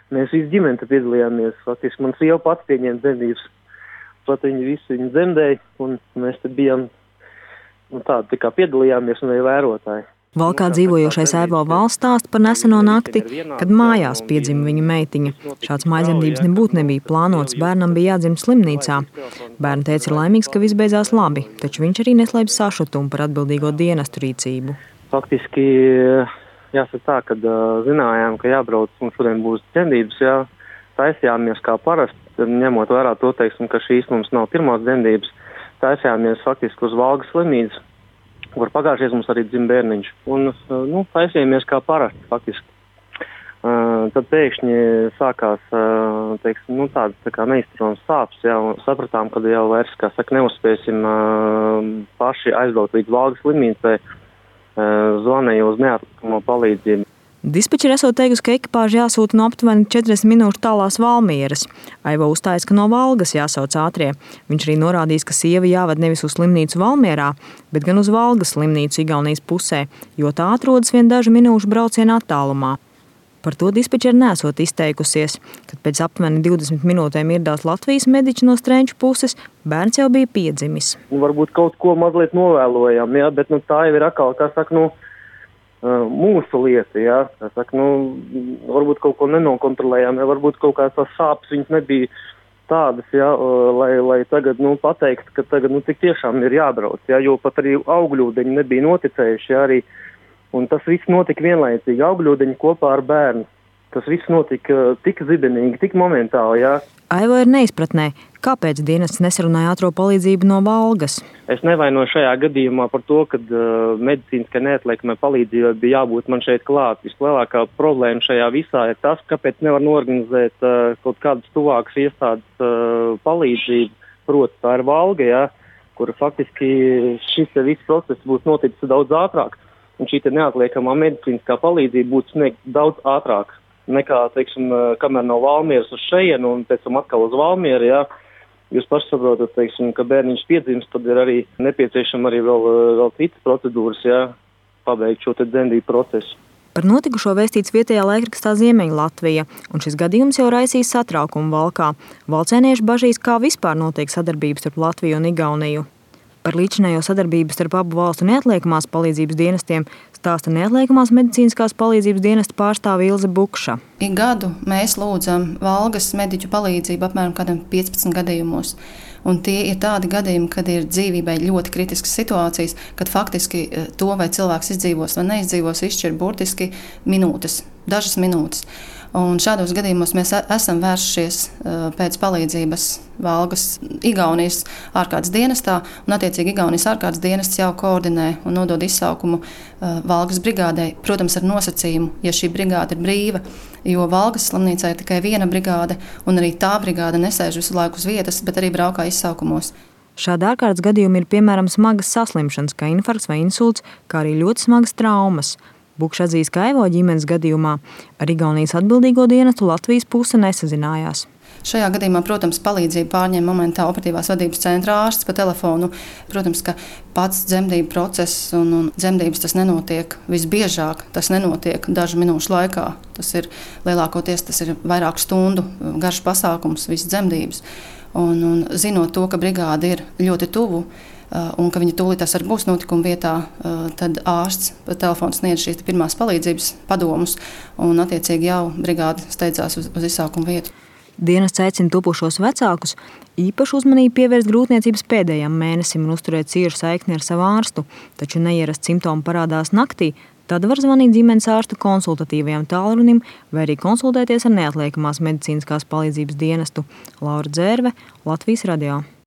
Mēs visi ģimene piedalījāmies. Faktiski man sieva pats pieņēma dzemdības. Pat viņi visi viņu dzemdēja, un mēs te bijām tā kā piedalījāmies un arī vērotāji. Valkā dzīvojošais Aivo Valsts stāsta par neseno nakti, kad mājās piedzima viņa meitiņa. Šāds mājdzemdības nebūtu nebija plānots, bērnam bija jādzimst slimnīcā. Bērna tēvs ir laimīgs, ka viss beidzās labi, taču viņš arī neslēpj sašutumu par atbildīgo dienestu rīcību. Faktiski jāsaka tā, kad zinājām, ka jābrauc un šodien būs dzemdības, taisījāmies kā parasti, ņemot vērā to, teiksim, ka šīs mums nav pirmās dzemdības, taisījāmies faktiski uz Valgas slimnīcu, kur pagājušies mums arī dzim bērniņš. Un, taisījāmies kā parasti, faktiski. Tad pēkšņi sākās, teiksim, tādas tā kā neizturams sāpes, un sapratām, ka jau vairs, kā saka, neuzspēsim paši aizbraukt līdz Valgas slimnīcai, zvanīja uz neatliekamo palīdzību. Dispečeri esot teikusi, ka ekipāži jāsūta no aptuveni 40 minūšu tālās Valmieras. Aivo uzstājas, ka no Valgas jāsauc ātrie. Viņš arī norādījis, ka sieva jāved nevis uz slimnīcu Valmierā, bet gan uz Valgas slimnīcu Igaunijas pusē, jo tā atrodas vien dažu minūšu brauciena attālumā. Par to dispečeri nesot izteikusies, kad pēc aptuveni 20 minūtēm ieradās Latvijas mediķi no Strenču puses, bērns jau bija piedzimis. Varbūt kaut ko mazliet novēlojam, bet tā jau ir atkal, kā saka, mūsu lieta, varbūt kaut ko nenokontrolējām, varbūt kaut kādas tās sāpes viņas nebija tādas, lai tagad, pateikt, ka tagad, tik tiešām ir jābrauc, jo pat arī augļūdeņi nebija noticējuši, arī, un tas viss notika vienlaicīgi, augļūdeņi kopā ar bērnu. Tas viss notika tik zibenīgi, tik momentāli, Aivo ir neizpratnē, kāpēc dienests nesarunāja ātro palīdzību no Valgas. Es nevainoju šajā gadījumā par to, ka medicīniskai neatliekamai palīdzībai bija jābūt man šeit klāt. Vislielākā problēma šajā visā ir tas, kāpēc nevar norganizēt kaut kādas tuvākas iestādes palīdzību. Proti, tā ir Valga, kur faktiski šis viss process būs noticis daudz ātrāk. Un šī neatliekamā medicīniskā palīdzība būtu sniegta daudz ātrāk nekā, teiksim, kamēr no Valmieras uz šejienu un pēc tam atkal uz Valmieru, Jūs paši saprotat, teiksim, ka bērniņš piedzimst, tad ir arī nepieciešama arī vēl citas procedūras, pabeigt šo dzemdību procesu. Par notikušo vēstīts vietējā laikrakstā Ziemeļlatvija, un šis gadījums jau raisīs satraukumu Valkā. Valcēnieši bažīs, kā vispār notiek sadarbības starp Latviju un Igauniju. Par līdzinējo sadarbību starp abu valstu neatliekamās palīdzības dienestiem stāsta neatliekamās medicīniskās palīdzības dienesta pārstāve Ilze Bukša. Ik gadu mēs lūdzam Valgas mediķu palīdzību apmēram kādam 15 gadījumos. Un tie ir tādi gadījumi, kad ir dzīvībai ļoti kritiskas situācijas, kad faktiski to, vai cilvēks izdzīvos vai neizdzīvos, izšķir burtiski minūtes, dažas minūtes. Un šādos gadījumos mēs esam vērsušies pēc palīdzības Valgas Igaunijas ārkārtas dienestā, un attiecīgi Igaunijas ārkārtas dienests jau koordinē un nodod izsaukumu Valgas brigādei, protams, ar nosacījumu, ja šī brigāde ir brīva, jo Valgas slimnīcā ir tikai viena brigāde, un arī tā brigāde nesēž visu laiku uz vietas, bet arī braukā izsaukumos. Šāda ārkārtas gadījumi ir piemēram smagas saslimšanas, kā infarkts vai insults, kā arī ļoti smagas traumas. Bukša atzīst, ka Aivo ģimenes gadījumā ar Igaunijas atbildīgo dienestu Latvijas puse nesazinājās. Šajā gadījumā, protams, palīdzību pārņem momentā operatīvās vadības centra ārsts pa telefonu. Protams, ka pats dzemdību process un dzemdības tas nenotiek visbiežāk, tas nenotiek dažu minūšu laikā. Tas ir lielākoties, tas ir vairāku stundu garš pasākums, visas dzemdības. Un zinot to, ka brigāde ir ļoti tuvu, un ka viņa tūlītās arī būs notikuma vietā, tad ārsts pa telefonu sniedz šīs pirmās palīdzības padomus, un attiecīgi jau brigāde steidzās uz izsaukuma vietu. Dienests aicina topošos vecākus īpašu uzmanību pievērst grūtniecības pēdējām mēnesim un uzturēt ciešu saikni ar savu ārstu, taču neierast simptomi parādās naktī, tad var zvanīt ģimenes ārstu konsultatīvajam tālrunim vai arī konsultēties ar neatliekamās medicīniskās palīdzības dienestu. Laura Dzērve, Latvijas radio.